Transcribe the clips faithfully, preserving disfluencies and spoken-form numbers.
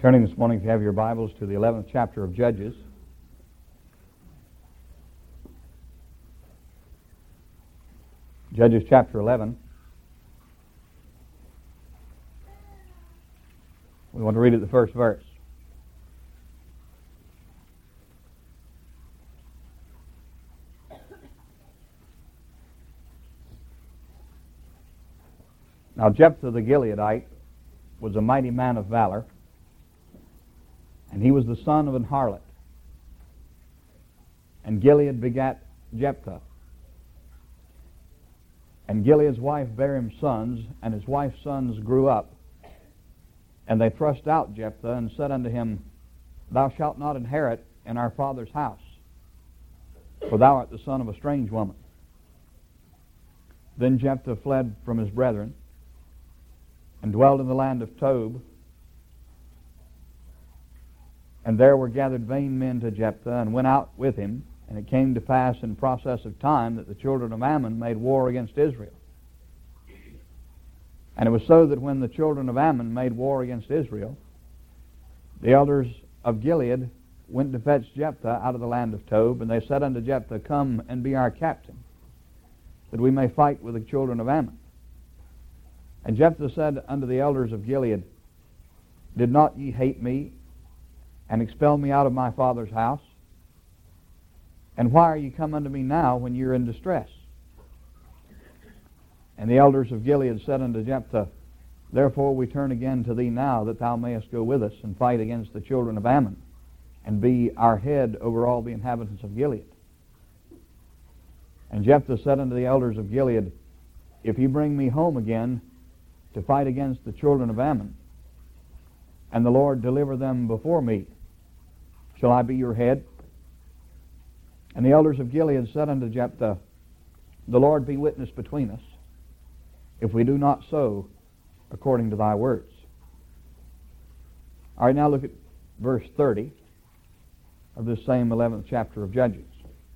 Turning this morning, if you have your Bibles, to the eleventh chapter of Judges. Judges chapter eleven. We want to read at the first verse. Now Jephthah the Gileadite was a mighty man of valor, and he was the son of an harlot. And Gilead begat Jephthah. And Gilead's wife bare him sons, and his wife's sons grew up. And they thrust out Jephthah, and said unto him, Thou shalt not inherit in our father's house, for thou art the son of a strange woman. Then Jephthah fled from his brethren, and dwelled in the land of Tob. And there were gathered vain men to Jephthah, and went out with him. And it came to pass in process of time that the children of Ammon made war against Israel. And it was so that when the children of Ammon made war against Israel, the elders of Gilead went to fetch Jephthah out of the land of Tob, and they said unto Jephthah, Come and be our captain, that we may fight with the children of Ammon. And Jephthah said unto the elders of Gilead, Did not ye hate me, and expel me out of my father's house? And why are ye come unto me now when ye are in distress? And the elders of Gilead said unto Jephthah, Therefore we turn again to thee now, that thou mayest go with us, and fight against the children of Ammon, and be our head over all the inhabitants of Gilead. And Jephthah said unto the elders of Gilead, If ye bring me home again to fight against the children of Ammon, and the Lord deliver them before me, shall I be your head? And the elders of Gilead said unto Jephthah, The Lord be witness between us, if we do not so according to thy words. All right, now look at verse thirty of this same eleventh chapter of Judges.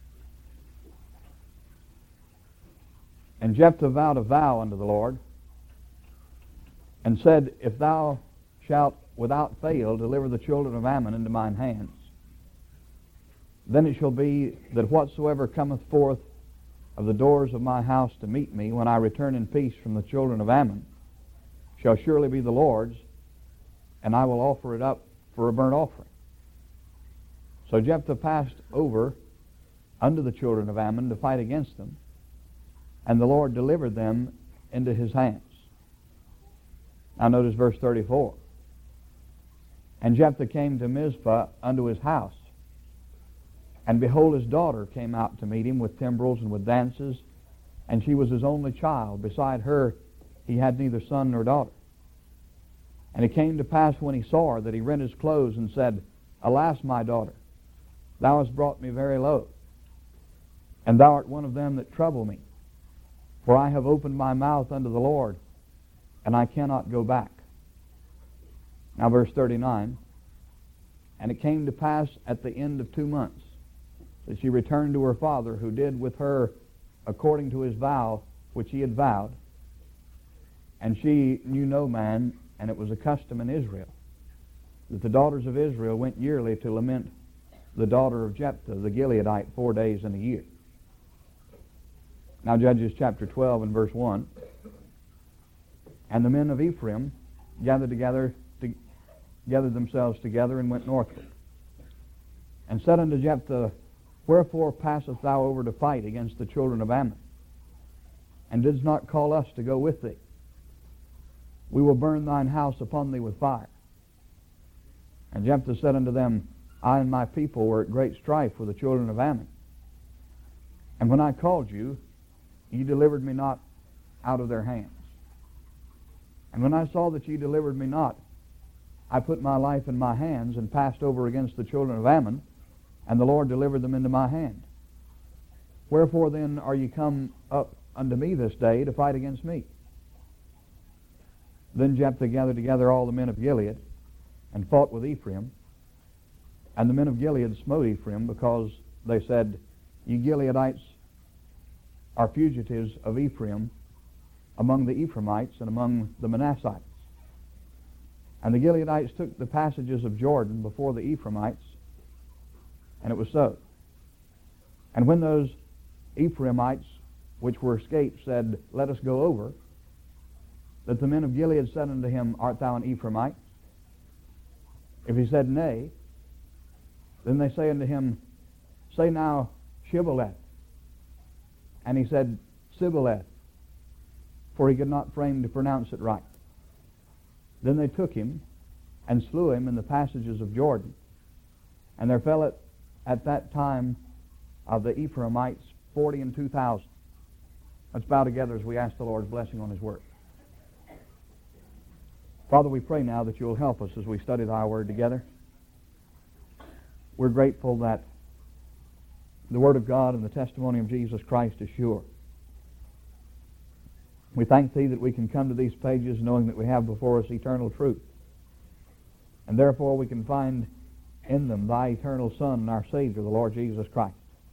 And Jephthah vowed a vow unto the Lord, and said, If thou shalt without fail deliver the children of Ammon into mine hands, then it shall be that whatsoever cometh forth of the doors of my house to meet me when I return in peace from the children of Ammon shall surely be the Lord's, and I will offer it up for a burnt offering. So Jephthah passed over unto the children of Ammon to fight against them, and the Lord delivered them into his hands. Now notice verse thirty-four. And Jephthah came to Mizpah unto his house, and behold, his daughter came out to meet him with timbrels and with dances, and she was his only child. Beside her he had neither son nor daughter. And it came to pass when he saw her that he rent his clothes and said, Alas, my daughter, thou hast brought me very low, and thou art one of them that trouble me. For I have opened my mouth unto the Lord, and I cannot go back. Now verse thirty-nine. And it came to pass at the end of two months that she returned to her father, who did with her according to his vow which he had vowed. And she knew no man, and it was a custom in Israel that the daughters of Israel went yearly to lament the daughter of Jephthah the Gileadite four days in a year. Now Judges chapter twelve and verse one. And the men of Ephraim gathered together, to, gathered themselves together and went northward, and said unto Jephthah, Wherefore passest thou over to fight against the children of Ammon, and didst not call us to go with thee? We will burn thine house upon thee with fire. And Jephthah said unto them, I and my people were at great strife with the children of Ammon. And when I called you, ye delivered me not out of their hands. And when I saw that ye delivered me not, I put my life in my hands, and passed over against the children of Ammon, and the Lord delivered them into my hand. Wherefore then are ye come up unto me this day to fight against me? Then Jephthah gathered together all the men of Gilead, and fought with Ephraim. And the men of Gilead smote Ephraim, because they said, Ye Gileadites are fugitives of Ephraim among the Ephraimites and among the Manassites. And the Gileadites took the passages of Jordan before the Ephraimites, and it was so. And when those Ephraimites, which were escaped, said, "Let us go over," that the men of Gilead said unto him, "Art thou an Ephraimite?" If he said, "Nay," then they say unto him, "Say now, Shibboleth." And he said, "Sibboleth," for he could not frame to pronounce it right. Then they took him and slew him in the passages of Jordan. And there fell at, at that time of the Ephraimites forty and two thousand. Let's bow together as we ask the Lord's blessing on His Word. Father, we pray now that you will help us as we study thy Word together. We're grateful that the Word of God and the testimony of Jesus Christ is sure. We thank Thee that we can come to these pages knowing that we have before us eternal truth. And therefore we can find in them thy eternal Son and our Savior, the Lord Jesus Christ.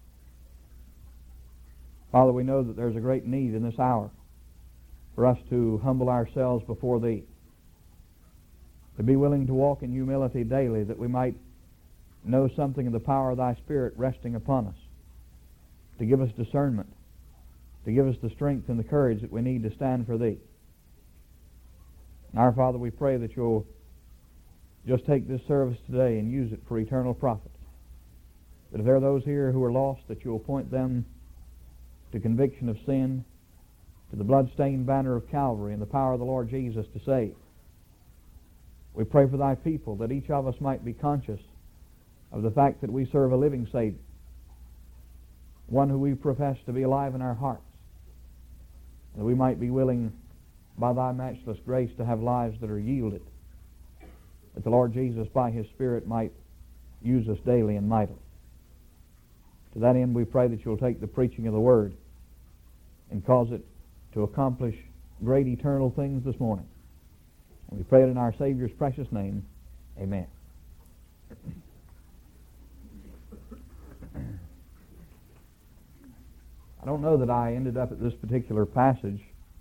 Father, we know that there's a great need in this hour for us to humble ourselves before Thee, to be willing to walk in humility daily, that we might know something of the power of Thy Spirit resting upon us, to give us discernment, to give us the strength and the courage that we need to stand for Thee. And our Father, we pray that You'll just take this service today and use it for eternal profit. That if there are those here who are lost, that You'll point them to conviction of sin, to the blood-stained banner of Calvary and the power of the Lord Jesus to save. We pray for Thy people, that each of us might be conscious of the fact that we serve a living Savior, one who we profess to be alive in our hearts, that we might be willing, by Thy matchless grace, to have lives that are yielded, that the Lord Jesus, by His Spirit, might use us daily and mightily. To that end, we pray that You'll take the preaching of the Word and cause it to accomplish great eternal things this morning. And we pray it in our Savior's precious name. Amen. I don't know that I ended up at this particular passage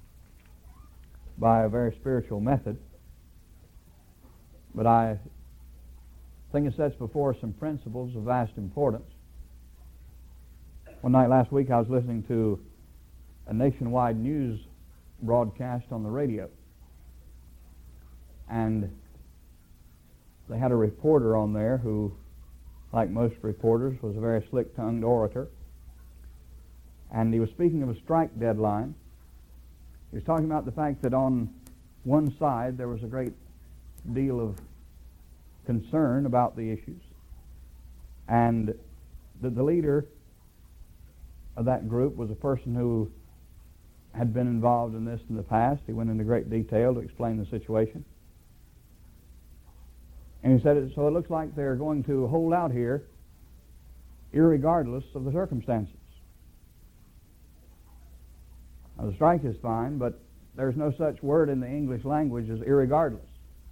by a very spiritual method, but I think it sets before us some principles of vast importance. One night last week I was listening to a nationwide news broadcast on the radio, and they had a reporter on there who, like most reporters, was a very slick-tongued orator. And he was speaking of a strike deadline. He was talking about the fact that on one side there was a great deal of concern about the issues, and that the leader of that group was a person who had been involved in this in the past. He went into great detail to explain the situation. And he said, so it looks like they're going to hold out here irregardless of the circumstances. Now, the strike is fine, but there's no such word in the English language as irregardless.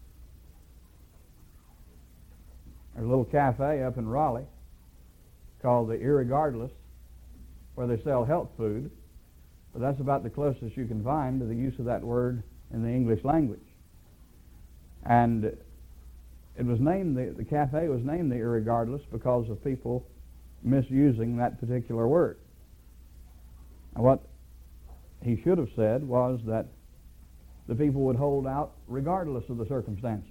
There's a little cafe up in Raleigh called the Irregardless, where they sell health food, but that's about the closest you can find to the use of that word in the English language. And it was named, the, the cafe was named the Irregardless because of people misusing that particular word. Now, what he should have said was that the people would hold out regardless of the circumstances.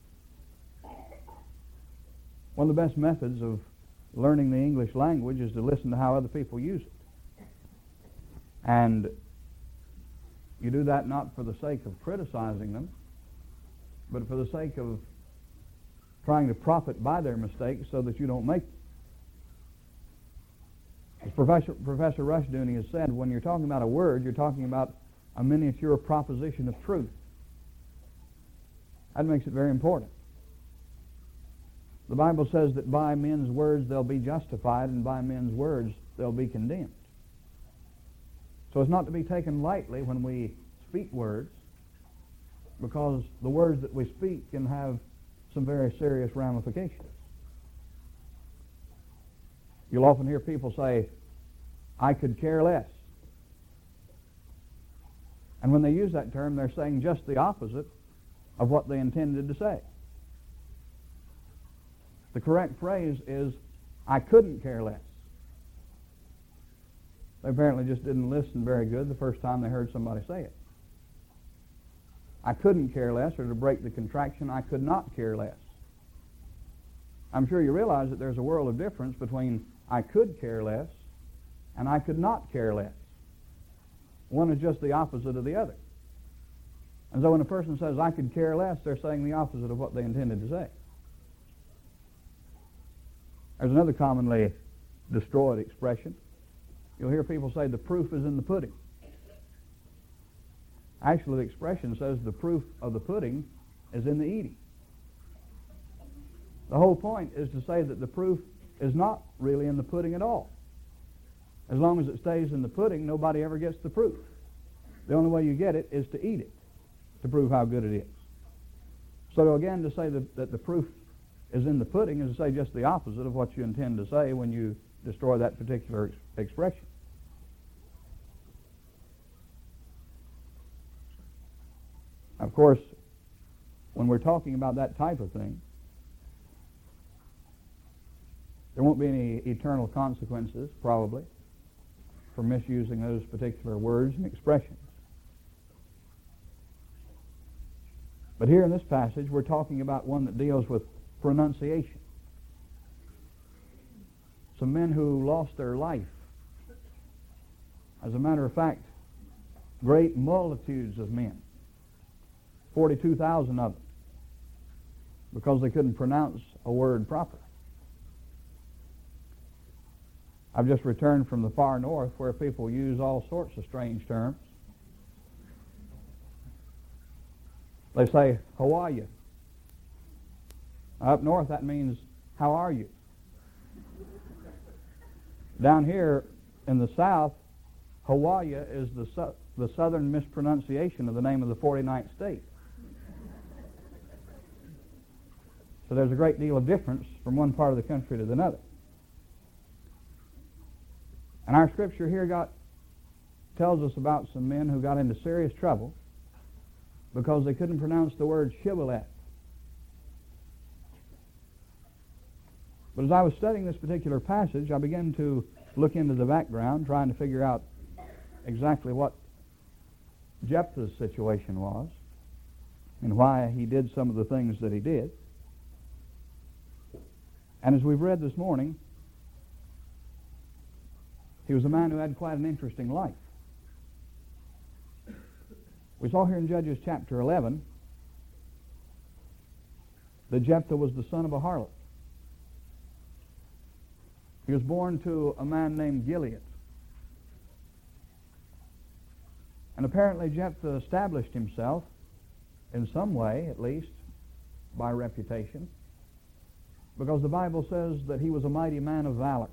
One of the best methods of learning the English language is to listen to how other people use it. And you do that not for the sake of criticizing them, but for the sake of trying to profit by their mistakes so that you don't make them. As Professor, Professor Rushdoony has said, when you're talking about a word, you're talking about a miniature proposition of truth. That makes it very important. The Bible says that by men's words they'll be justified, and by men's words they'll be condemned. So it's not to be taken lightly when we speak words, because the words that we speak can have some very serious ramifications. You'll often hear people say, "I could care less." And when they use that term, they're saying just the opposite of what they intended to say. The correct phrase is, I couldn't care less. They apparently just didn't listen very good the first time they heard somebody say it. I couldn't care less, or to break the contraction, I could not care less. I'm sure you realize that there's a world of difference between I could care less and I could not care less. One is just the opposite of the other. And so when a person says, I could care less, they're saying the opposite of what they intended to say. There's another commonly destroyed expression. You'll hear people say, the proof is in the pudding. Actually, the expression says the proof of the pudding is in the eating. The whole point is to say that the proof is not really in the pudding at all. As long as it stays in the pudding, nobody ever gets the proof. The only way you get it is to eat it, to prove how good it is. So again, to say that, that the proof is in the pudding is to say just the opposite of what you intend to say when you destroy that particular ex- expression. Of course, when we're talking about that type of thing, there won't be any eternal consequences, probably, for misusing those particular words and expressions. But here in this passage, we're talking about one that deals with pronunciation. Some men who lost their life. As a matter of fact, great multitudes of men, forty-two thousand of them, because they couldn't pronounce a word properly. I've just returned from the far north where people use all sorts of strange terms. They say, how are you? Up north that means, how are you? Down here in the south, Hawaii is the, su- the southern mispronunciation of the name of the forty-ninth state. So there's a great deal of difference from one part of the country to another. And our scripture here got tells us about some men who got into serious trouble because they couldn't pronounce the word shibboleth. But as I was studying this particular passage, I began to look into the background, trying to figure out exactly what Jephthah's situation was and why he did some of the things that he did. And as we've read this morning, he was a man who had quite an interesting life. We saw here in Judges chapter eleven that Jephthah was the son of a harlot. He was born to a man named Gilead. And apparently Jephthah established himself in some way, at least, by reputation, because the Bible says that he was a mighty man of valor.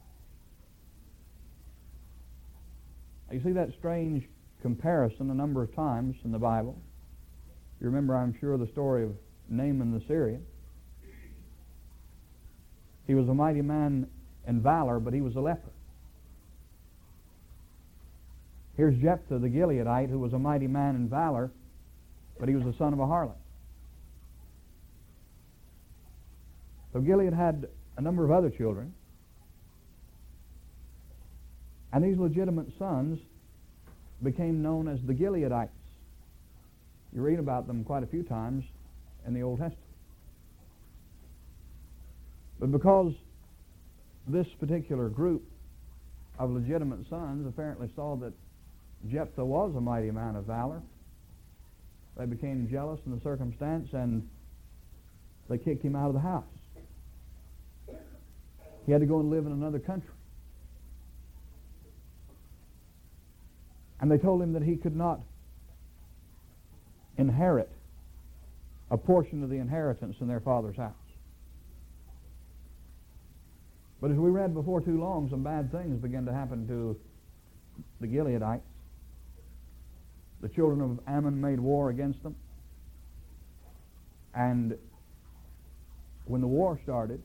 You see that strange comparison a number of times in the Bible. You remember, I'm sure, the story of Naaman the Syrian. He was a mighty man in valor, but he was a leper. Here's Jephthah the Gileadite, who was a mighty man in valor, but he was the son of a harlot. So Gilead had a number of other children, and these legitimate sons became known as the Gileadites. You read about them quite a few times in the Old Testament. But because this particular group of legitimate sons apparently saw that Jephthah was a mighty man of valor, they became jealous in the circumstance and they kicked him out of the house. He had to go and live in another country. And they told him that he could not inherit a portion of the inheritance in their father's house. But as we read before too long, some bad things began to happen to the Gileadites. The children of Ammon made war against them. And when the war started,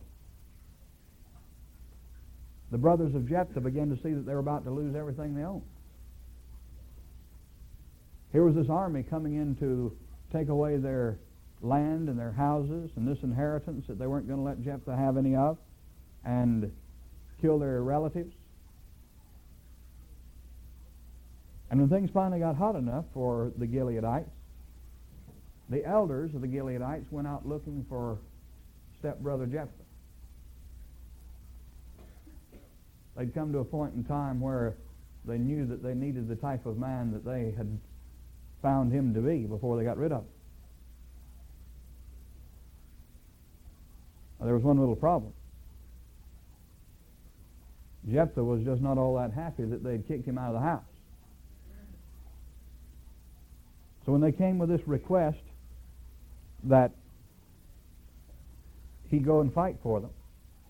the brothers of Jephthah began to see that they were about to lose everything they owned. Here was this army coming in to take away their land and their houses and this inheritance that they weren't going to let Jephthah have any of, and kill their relatives. And when things finally got hot enough for the Gileadites, the elders of the Gileadites went out looking for stepbrother Jephthah. They'd come to a point in time where they knew that they needed the type of man that they had found him to be before they got rid of him. Now, there was one little problem. Jephthah was just not all that happy that they'd kicked him out of the house. So when they came with this request that he go and fight for them,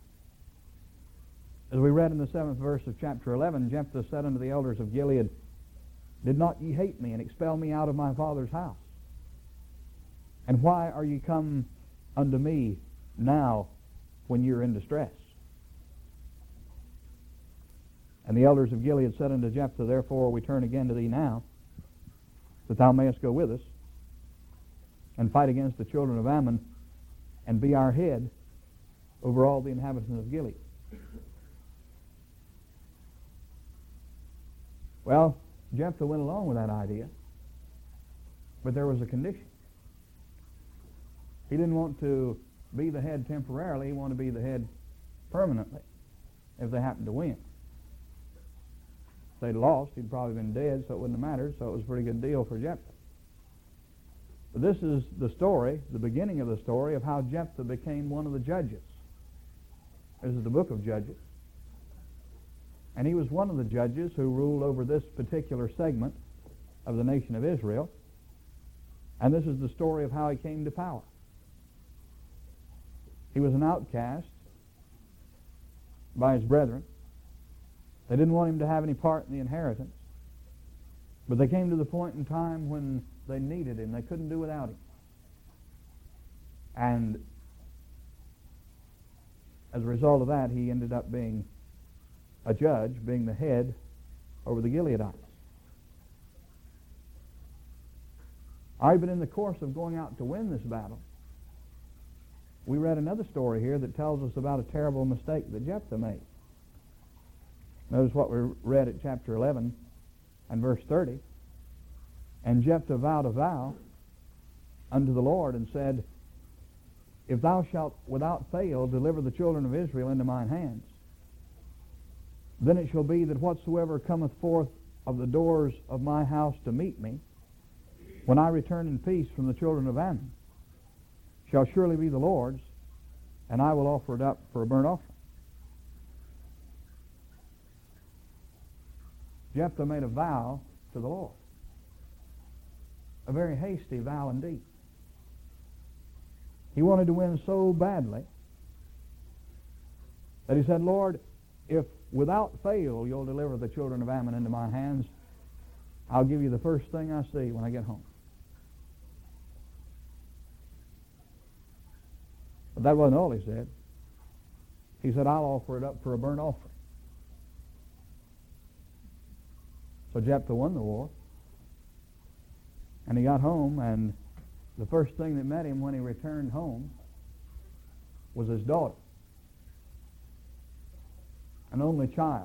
as we read in the seventh verse of chapter eleven, Jephthah said unto the elders of Gilead, Did not ye hate me and expel me out of my father's house? And why are ye come unto me now when you're in distress? And the elders of Gilead said unto Jephthah, Therefore we turn again to thee now, that thou mayest go with us, and fight against the children of Ammon, and be our head over all the inhabitants of Gilead. Well, Jephthah went along with that idea, but there was a condition. He didn't want to be the head temporarily. He wanted to be the head permanently if they happened to win. If they'd lost, he'd probably been dead, so it wouldn't have mattered, so it was a pretty good deal for Jephthah. But this is the story, the beginning of the story, of how Jephthah became one of the judges. This is the book of Judges. And he was one of the judges who ruled over this particular segment of the nation of Israel. And this is the story of how he came to power. He was an outcast by his brethren. They didn't want him to have any part in the inheritance. But they came to the point in time when they needed him. They couldn't do without him. And as a result of that, he ended up being a judge, being the head over the Gileadites. All right, but in the course of going out to win this battle, we read another story here that tells us about a terrible mistake that Jephthah made. Notice what we read at chapter eleven and verse thirty. And Jephthah vowed a vow unto the Lord and said, If thou shalt without fail deliver the children of Israel into mine hands, then it shall be that whatsoever cometh forth of the doors of my house to meet me, when I return in peace from the children of Ammon, shall surely be the Lord's, and I will offer it up for a burnt offering. Jephthah made a vow to the Lord. A very hasty vow indeed. He wanted to win so badly that he said, Lord, if without fail you'll deliver the children of Ammon into my hands, I'll give you the first thing I see when I get home. But that wasn't all he said. He said, I'll offer it up for a burnt offering. So Jephthah won the war. And he got home, and the first thing that met him when he returned home was his daughter, an only child.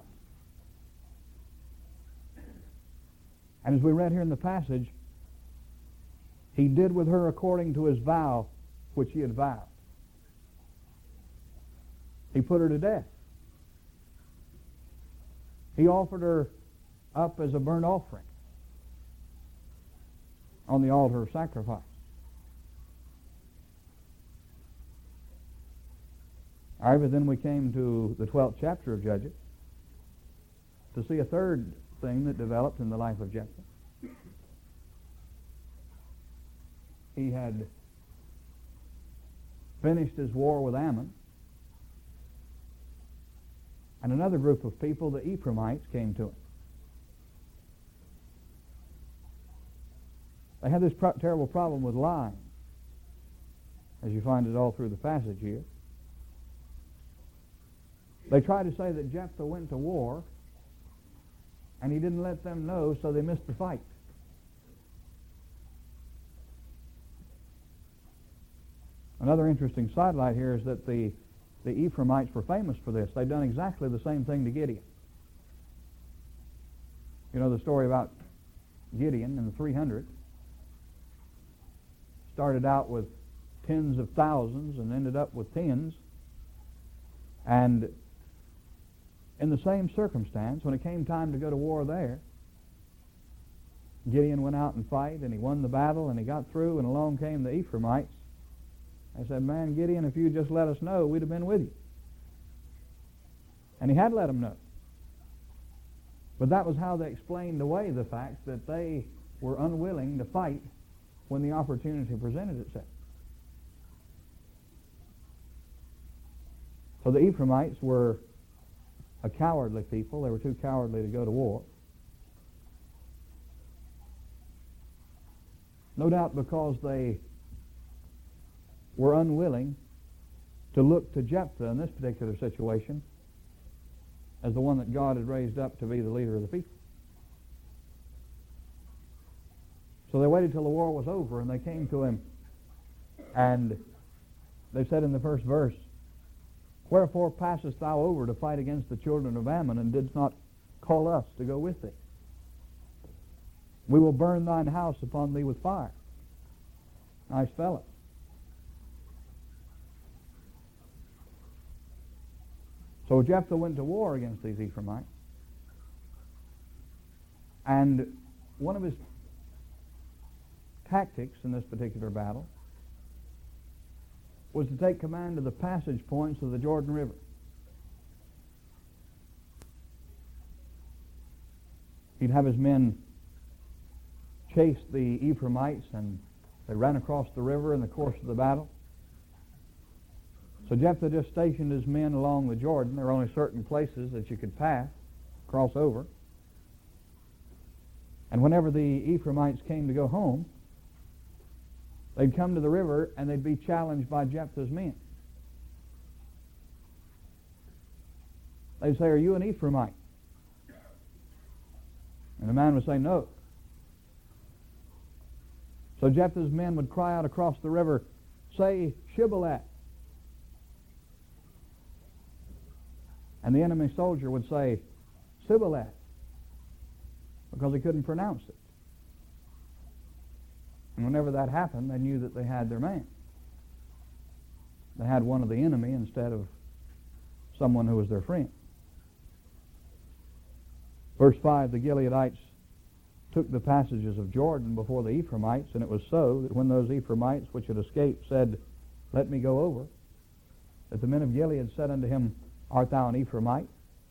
And as we read here in the passage, he did with her according to his vow which he had vowed. He put her to death. He offered her up as a burnt offering on the altar of sacrifice. All right, but then we came to the twelfth chapter of Judges to see a third thing that developed in the life of Jephthah. He had finished his war with Ammon, and another group of people, the Ephraimites, came to him. They had this pro- terrible problem with lying, as you find it all through the passage here. They tried to say that Jephthah went to war, and he didn't let them know, so they missed the fight. Another interesting sidelight here is that the, the Ephraimites were famous for this. They'd done exactly the same thing to Gideon. You know the story about Gideon and the three hundred. Started out with tens of thousands and ended up with tens. And in the same circumstance, when it came time to go to war there, Gideon went out and fight, and he won the battle, and he got through, and along came the Ephraimites. They said, man, Gideon, if you just let us know, we'd have been with you. And he had let them know. But that was how they explained away the fact that they were unwilling to fight when the opportunity presented itself. So the Ephraimites were a cowardly people. They were too cowardly to go to war. No doubt because they were unwilling to look to Jephthah in this particular situation as the one that God had raised up to be the leader of the people. So they waited till the war was over, and they came to him, and they said in the first verse, wherefore passest thou over to fight against the children of Ammon, and didst not call us to go with thee? We will burn thine house upon thee with fire. Nice fellow. So Jephthah went to war against these Ephraimites. And one of his tactics in this particular battle was to take command of the passage points of the Jordan River. He'd have his men chase the Ephraimites, and they ran across the river in the course of the battle. So Jephthah just stationed his men along the Jordan. There were only certain places that you could pass, cross over. And whenever the Ephraimites came to go home, they'd come to the river and they'd be challenged by Jephthah's men. They'd say, are you an Ephraimite? And the man would say, no. So Jephthah's men would cry out across the river, say, Shibboleth. And the enemy soldier would say, Sibboleth, because he couldn't pronounce it. And whenever that happened, they knew that they had their man. They had one of the enemy instead of someone who was their friend. Verse five, the Gileadites took the passages of Jordan before the Ephraimites, and it was so that when those Ephraimites which had escaped said, let me go over, that the men of Gilead said unto him, art thou an Ephraimite?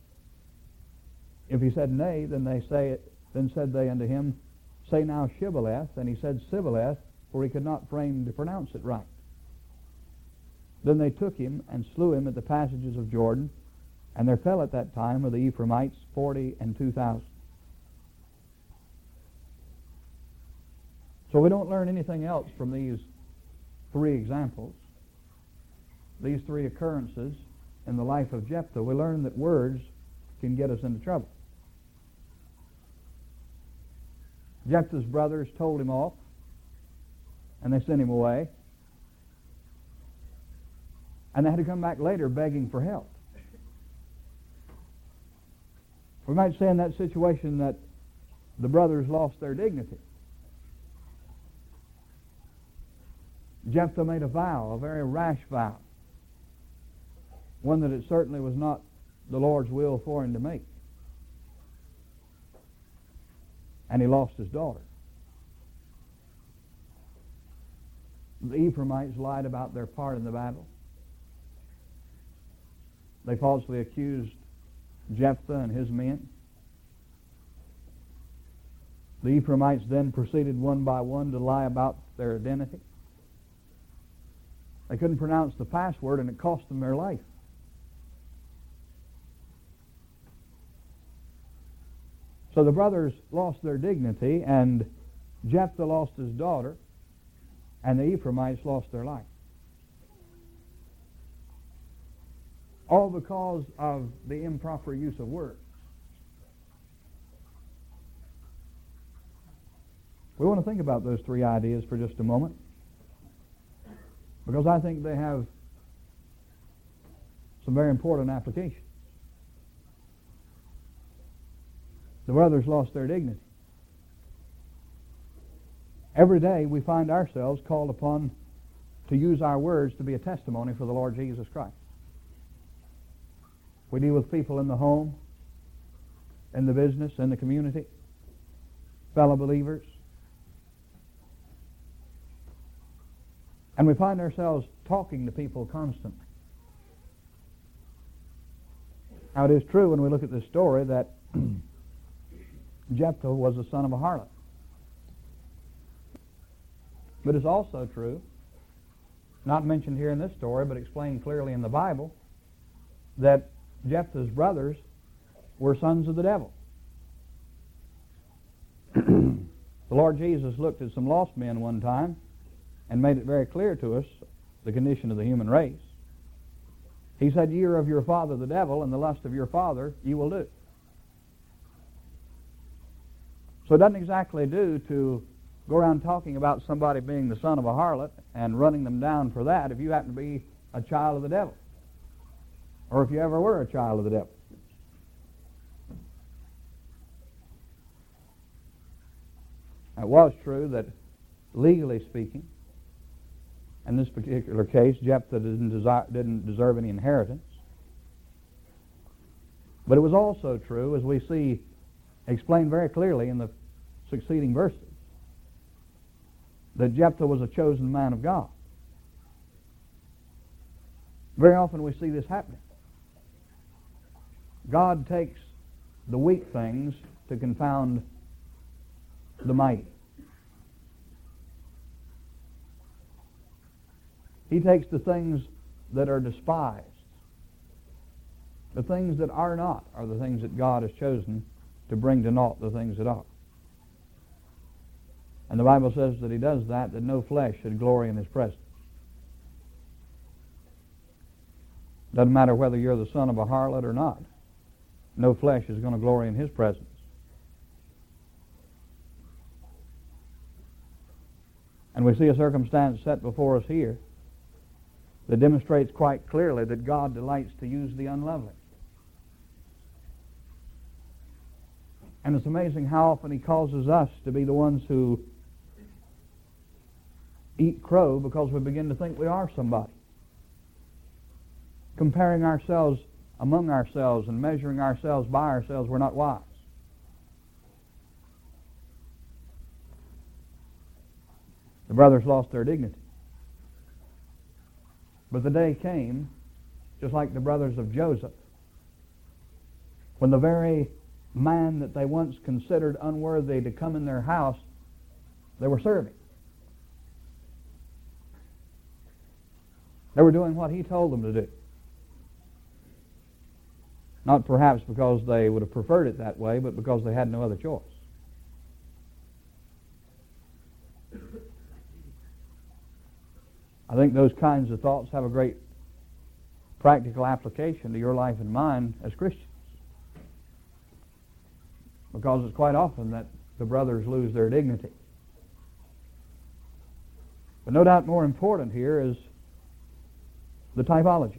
If he said, nay, then they say, then said they unto him, say now Shibboleth. And he said Sibboleth, for he could not frame to pronounce it right. Then they took him and slew him at the passages of Jordan, and there fell at that time of the Ephraimites forty and two thousand. So we don't learn anything else from these three examples, these three occurrences in the life of Jephthah. We learn that words can get us into trouble. Jephthah's brothers told him off, and they sent him away. And they had to come back later begging for help. We might say in that situation that the brothers lost their dignity. Jephthah made a vow, a very rash vow, one that it certainly was not the Lord's will for him to make. And he lost his daughter. The Ephraimites lied about their part in the battle. They falsely accused Jephthah and his men. The Ephraimites then proceeded one by one to lie about their identity. They couldn't pronounce the password, and it cost them their life. So the brothers lost their dignity, and Jephthah lost his daughter, and the Ephraimites lost their life. All because of the improper use of words. We want to think about those three ideas for just a moment. because I think they have some very important application. The brothers lost their dignity. Every day we find ourselves called upon to use our words to be a testimony for the Lord Jesus Christ. We deal with people in the home, in the business, in the community, fellow believers. And we find ourselves talking to people constantly. Now it is true when we look at this story that Jephthah was the son of a harlot. But it's also true, not mentioned here in this story, but explained clearly in the Bible, that Jephthah's brothers were sons of the devil. The Lord Jesus looked at some lost men one time and made it very clear to us the condition of the human race. He said, "Ye are of your father the devil, and the lust of your father ye will do." So it doesn't exactly do to go around talking about somebody being the son of a harlot and running them down for that if you happen to be a child of the devil, or if you ever were a child of the devil. It was true that, legally speaking, in this particular case, Jephthah didn't, desire, didn't deserve any inheritance. But it was also true, as we see explained very clearly in the succeeding verses, that Jephthah was a chosen man of God. Very often we see this happening. God takes the weak things to confound the mighty. He takes the things that are despised. The things that are not are the things that God has chosen to bring to naught the things that are. And the Bible says that He does that, that no flesh should glory in His presence. Doesn't matter whether you're the son of a harlot or not. No flesh is going to glory in His presence. And we see a circumstance set before us here that demonstrates quite clearly that God delights to use the unlovely. And it's amazing how often He causes us to be the ones who eat crow because we begin to think we are somebody. Comparing ourselves among ourselves and measuring ourselves by ourselves, we're not wise. The brothers lost their dignity. But the day came, just like the brothers of Joseph, when the very man that they once considered unworthy to come in their house, they were serving. They were doing what he told them to do. Not perhaps because they would have preferred it that way, but because they had no other choice. I think those kinds of thoughts have a great practical application to your life and mine as Christians. Because it's quite often that the brothers lose their dignity. But no doubt more important here is the typology.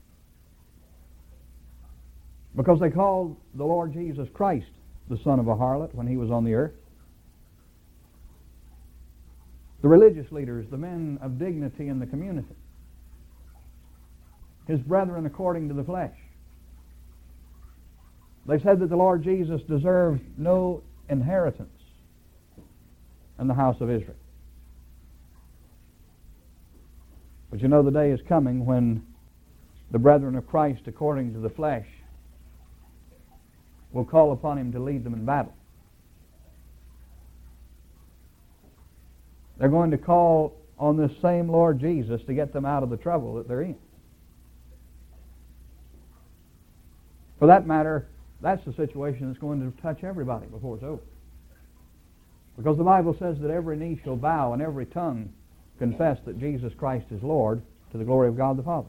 Because they called the Lord Jesus Christ the son of a harlot when He was on the earth. The religious leaders, the men of dignity in the community, His brethren according to the flesh, they said that the Lord Jesus deserved no inheritance in the house of Israel. But you know the day is coming when the brethren of Christ according to the flesh will call upon Him to lead them in battle. They're going to call on this same Lord Jesus to get them out of the trouble that they're in. For that matter, that's the situation that's going to touch everybody before it's over. Because the Bible says that every knee shall bow and every tongue confess that Jesus Christ is Lord, to the glory of God the Father.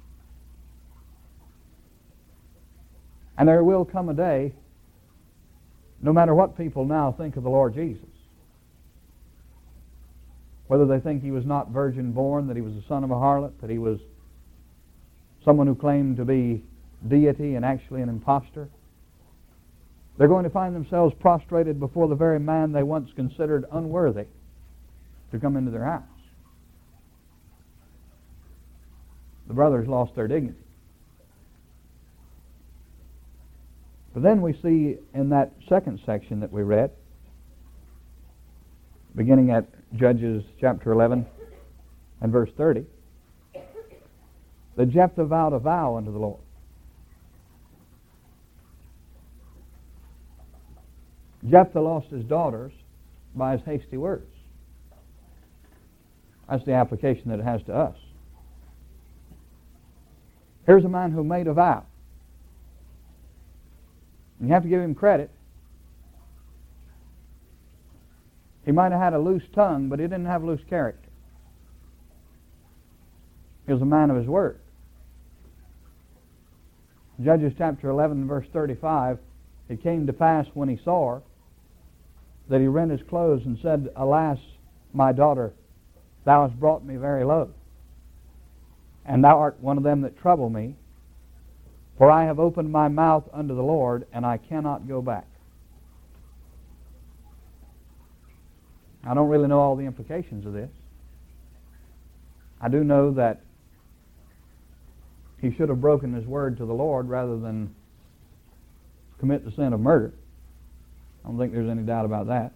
And there will come a day, no matter what people now think of the Lord Jesus, whether they think he was not virgin born, that he was the son of a harlot, that he was someone who claimed to be deity and actually an impostor, they're going to find themselves prostrated before the very man they once considered unworthy to come into their house. The brothers lost their dignity. But then we see in that second section that we read, beginning at Judges chapter eleven and verse thirty, that Jephthah vowed a vow unto the Lord. Jephthah lost his daughters by his hasty words. That's the application that it has to us. Here's a man who made a vow. You have to give him credit. He might have had a loose tongue, but he didn't have loose character. He was a man of his word. Judges chapter eleven, verse thirty-five, it came to pass when he saw her that he rent his clothes and said, Alas, my daughter, thou hast brought me very low, and thou art one of them that trouble me, for I have opened my mouth unto the Lord, and I cannot go back. I don't really know all the implications of this. I do know that he should have broken his word to the Lord rather than commit the sin of murder. I don't think there's any doubt about that.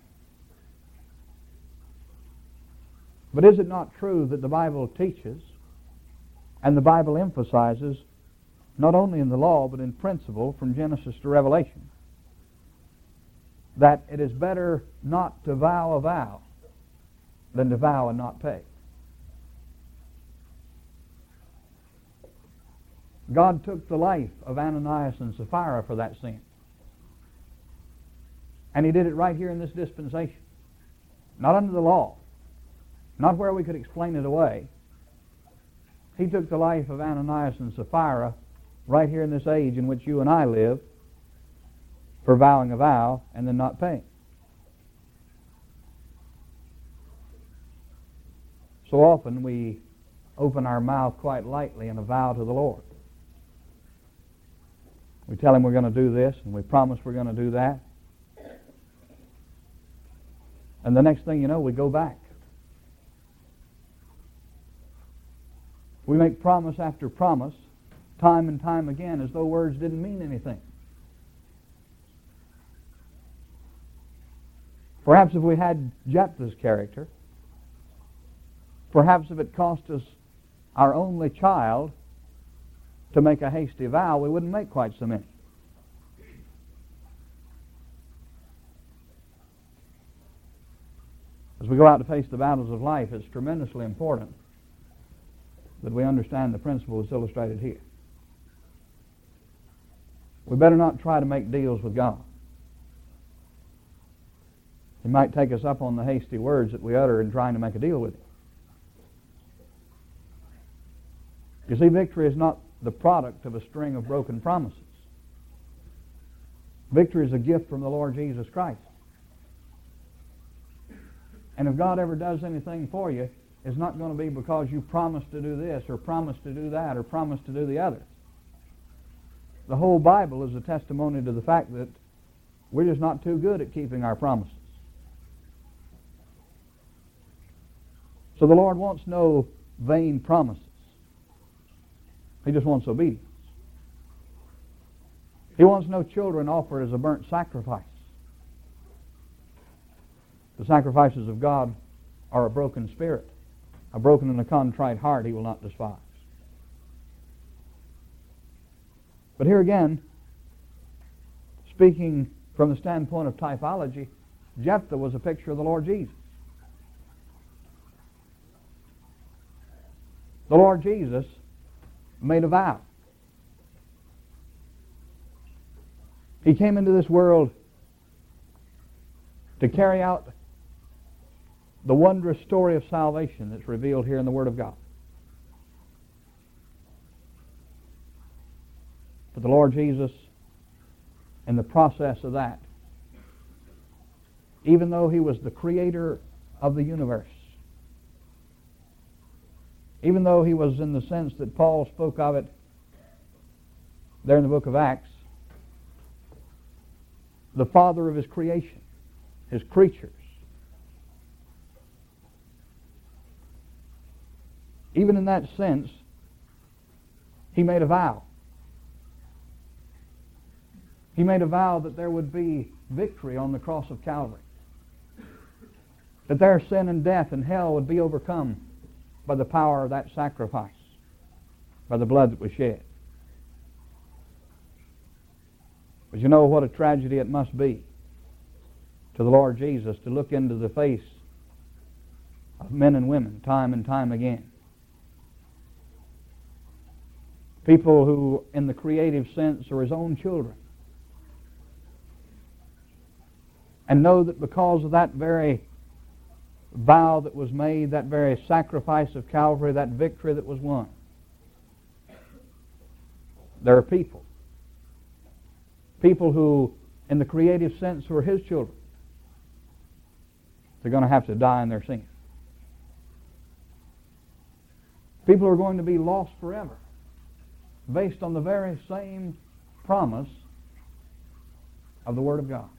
But is it not true that the Bible teaches and the Bible emphasizes, not only in the law but in principle from Genesis to Revelation, that it is better not to vow a vow than to vow and not pay? God took the life of Ananias and Sapphira for that sin. And he did it right here in this dispensation. Not under the law. Not where we could explain it away. He took the life of Ananias and Sapphira right here in this age in which you and I live for vowing a vow and then not paying. So often we open our mouth quite lightly in a vow to the Lord. We tell him we're going to do this and we promise we're going to do that. And the next thing you know, we go back. We make promise after promise, time and time again, as though words didn't mean anything. Perhaps if we had Jephthah's character, perhaps if it cost us our only child to make a hasty vow, we wouldn't make quite so many. As we go out to face the battles of life, it's tremendously important that we understand the principle that's illustrated here. We better not try to make deals with God. He might take us up on the hasty words that we utter in trying to make a deal with Him. You see, victory is not the product of a string of broken promises. Victory is a gift from the Lord Jesus Christ. And if God ever does anything for you, it's not going to be because you promised to do this or promised to do that or promised to do the other. The whole Bible is a testimony to the fact that we're just not too good at keeping our promises. So the Lord wants no vain promises. He just wants obedience. He wants no children offered as a burnt sacrifice. The sacrifices of God are a broken spirit. A broken and a contrite heart He will not despise. But here again, speaking from the standpoint of typology, Jephthah was a picture of the Lord Jesus. The Lord Jesus made a vow. He came into this world to carry out the wondrous story of salvation that's revealed here in the Word of God. But the Lord Jesus, in the process of that, even though He was the creator of the universe, even though he was in the sense that Paul spoke of it there in the book of Acts, the father of his creation, his creatures. Even in that sense, he made a vow. He made a vow that there would be victory on the cross of Calvary, that their sin and death and hell would be overcome by the power of that sacrifice, by the blood that was shed. But you know what a tragedy it must be to the Lord Jesus to look into the face of men and women time and time again. People who, in the creative sense, are his own children, and know that because of that very vow that was made, that very sacrifice of Calvary, that victory that was won, there are people, people who, in the creative sense, who are his children. They're going to have to die in their sin. People are going to be lost forever, based on the very same promise of the Word of God.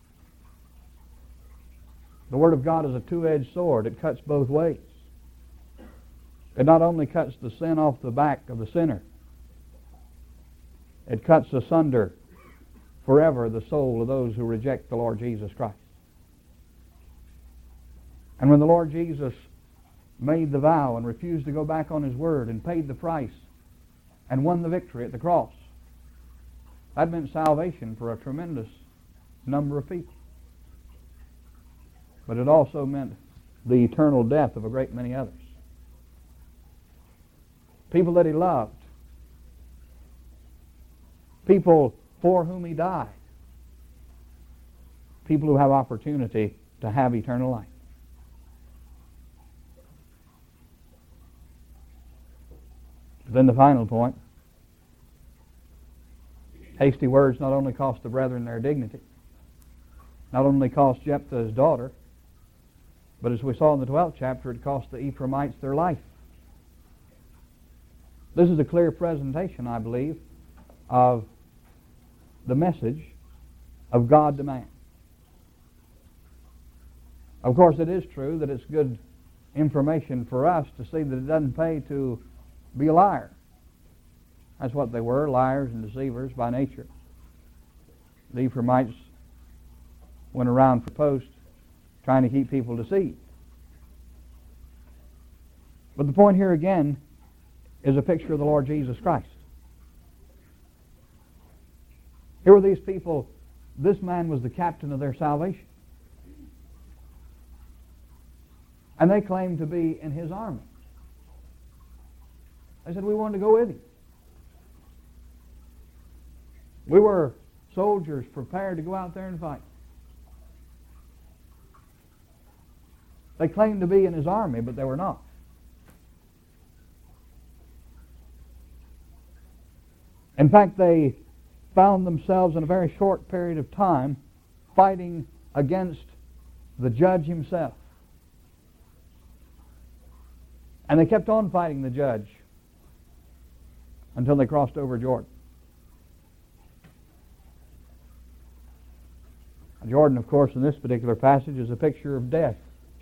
The Word of God is a two-edged sword. It cuts both ways. It not only cuts the sin off the back of the sinner, it cuts asunder forever the soul of those who reject the Lord Jesus Christ. And when the Lord Jesus made the vow and refused to go back on His word and paid the price and won the victory at the cross, that meant salvation for a tremendous number of people. But it also meant the eternal death of a great many others. People that He loved. People for whom He died. People who have opportunity to have eternal life. Then the final point. Hasty words not only cost the brethren their dignity, not only cost Jephthah his daughter, but as we saw in the twelfth chapter, it cost the Ephraimites their life. This is a clear presentation, I believe, of the message of God to man. Of course, it is true that it's good information for us to see that it doesn't pay to be a liar. That's what they were, liars and deceivers by nature. The Ephraimites went around for posts trying to keep people deceived. But the point here again is a picture of the Lord Jesus Christ. Here were these people. This man was the captain of their salvation. And they claimed to be in his army. They said, we wanted to go with him. We were soldiers prepared to go out there and fight. They claimed to be in his army, but they were not. In fact, they found themselves in a very short period of time fighting against the judge himself. And they kept on fighting the judge until they crossed over Jordan. Jordan, of course, in this particular passage is a picture of death.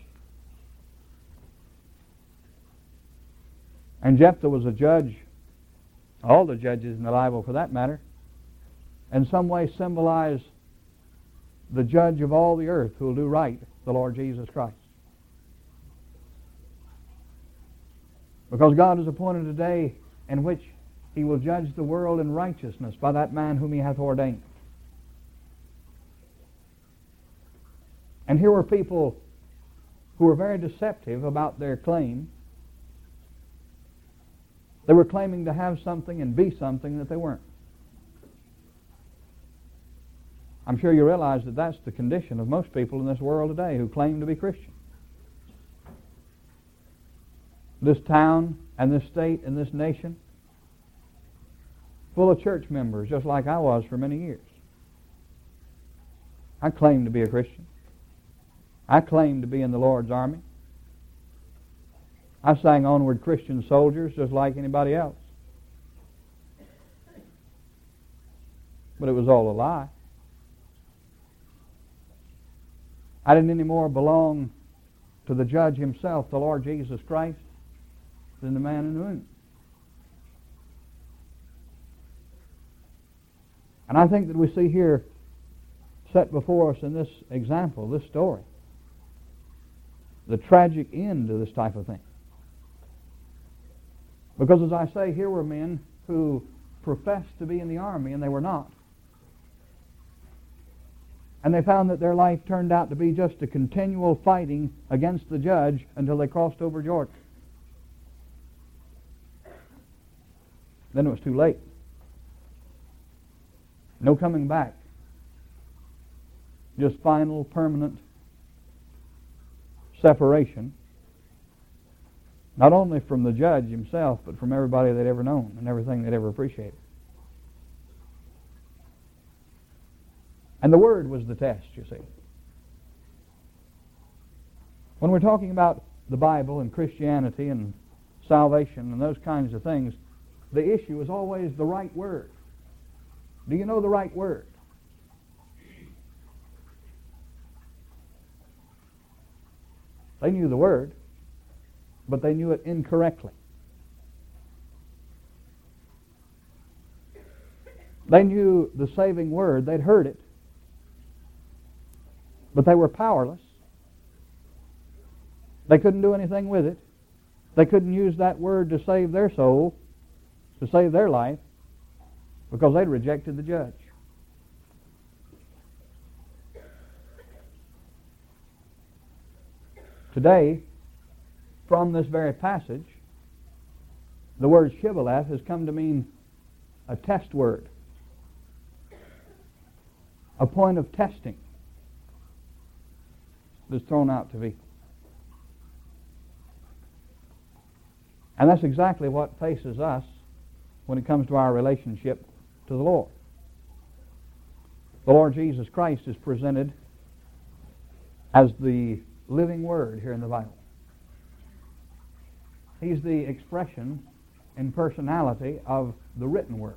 And Jephthah was a judge, all the judges in the Bible for that matter, in some way symbolize the judge of all the earth who will do right, the Lord Jesus Christ. Because God has appointed a day in which He will judge the world in righteousness by that man whom He hath ordained. And here were people who were very deceptive about their claim. They were claiming to have something and be something that they weren't. I'm sure you realize that that's the condition of most people in this world today who claim to be Christian. This town and this state and this nation, full of church members, just like I was for many years. I claim to be a Christian. I claim to be in the Lord's army. I sang Onward Christian Soldiers just like anybody else. But it was all a lie. I didn't any more belong to the judge himself, the Lord Jesus Christ, than the man in the moon. And I think that we see here set before us in this example, this story, the tragic end to this type of thing. Because as I say, here were men who professed to be in the army and they were not. And they found that their life turned out to be just a continual fighting against the judge until they crossed over Jordan. Then it was too late. No coming back. Just final, permanent separation. Not only from the judge himself, but from everybody they'd ever known and everything they'd ever appreciated. And the Word was the test, you see. When we're talking about the Bible and Christianity and salvation and those kinds of things, the issue is always the right word. Do you know the right word? They knew the word, but they knew it incorrectly. They knew the saving word. They'd heard it, but they were powerless. They couldn't do anything with it. They couldn't use that word to save their soul, to save their life, because they'd rejected the judge. Today, from this very passage, the word shibboleth has come to mean a test word, a point of testing that's thrown out to people. And that's exactly what faces us when it comes to our relationship to the Lord. The Lord Jesus Christ is presented as the living Word here in the Bible. He's the expression in personality of the written Word.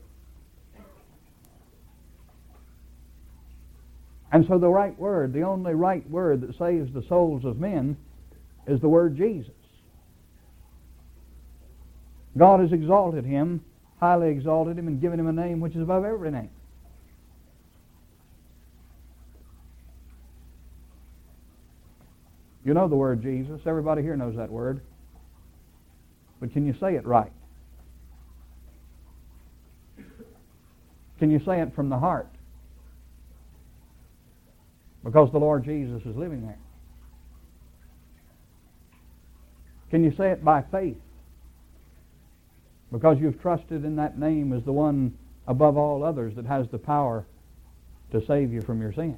And so the right word, the only right word that saves the souls of men, is the word Jesus. God has exalted Him, highly exalted Him, and given Him a name which is above every name. You know the word Jesus. Everybody here knows that word. But can you say it right? Can you say it from the heart? Because the Lord Jesus is living there. Can you say it by faith? Because you've trusted in that name as the one above all others that has the power to save you from your sin.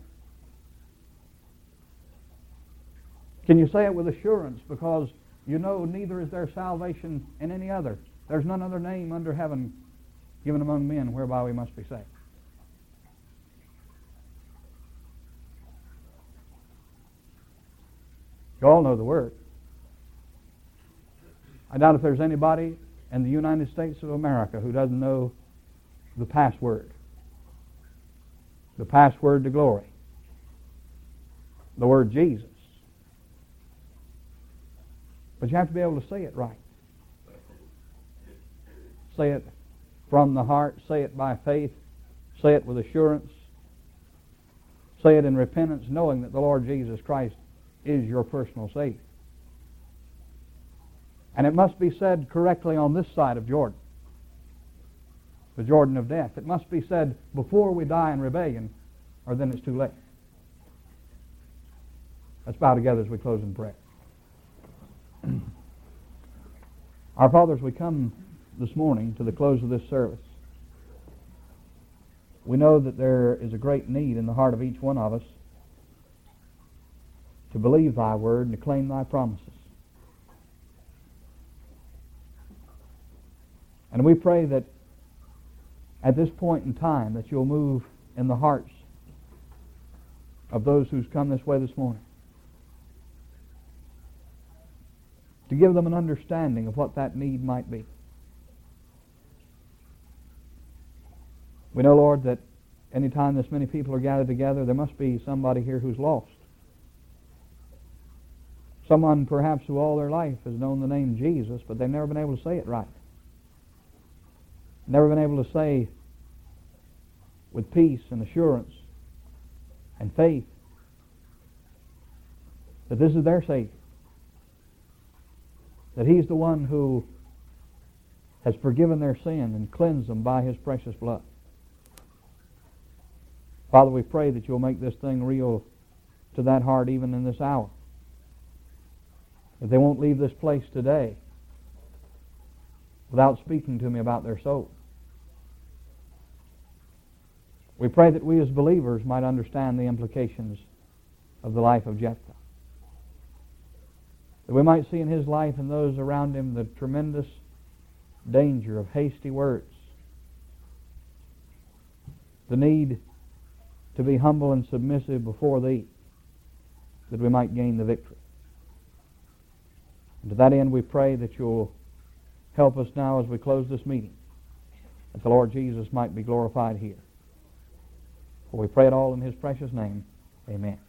Can you say it with assurance because you know neither is there salvation in any other? There's none other name under heaven given among men whereby we must be saved. You all know the word. I doubt if there's anybody in the United States of America who doesn't know the password. The password to glory. The word Jesus. But you have to be able to say it right. Say it from the heart. Say it by faith. Say it with assurance. Say it in repentance, knowing that the Lord Jesus Christ is your personal Savior. And it must be said correctly on this side of Jordan, the Jordan of death. It must be said before we die in rebellion, or then it's too late. Let's bow together as we close in prayer. Our Father, as we come this morning to the close of this service, we know that there is a great need in the heart of each one of us to believe Thy word and to claim Thy promises. And we pray that at this point in time that You'll move in the hearts of those who's come this way this morning. to give them an understanding of what that need might be. We know, Lord, that any time this many people are gathered together, there must be somebody here who's lost. Someone perhaps who all their life has known the name Jesus, but they've never been able to say it right. Never been able to say with peace and assurance and faith that this is their Savior. That He's the one who has forgiven their sin and cleansed them by His precious blood. Father, we pray that You'll make this thing real to that heart even in this hour. That they won't leave this place today without speaking to me about their soul. We pray that we as believers might understand the implications of the life of Jephthah. That we might see in his life and those around him the tremendous danger of hasty words. The need to be humble and submissive before Thee, that we might gain the victory. And to that end we pray that You'll help us now as we close this meeting, that the Lord Jesus might be glorified here. For we pray it all in His precious name. Amen.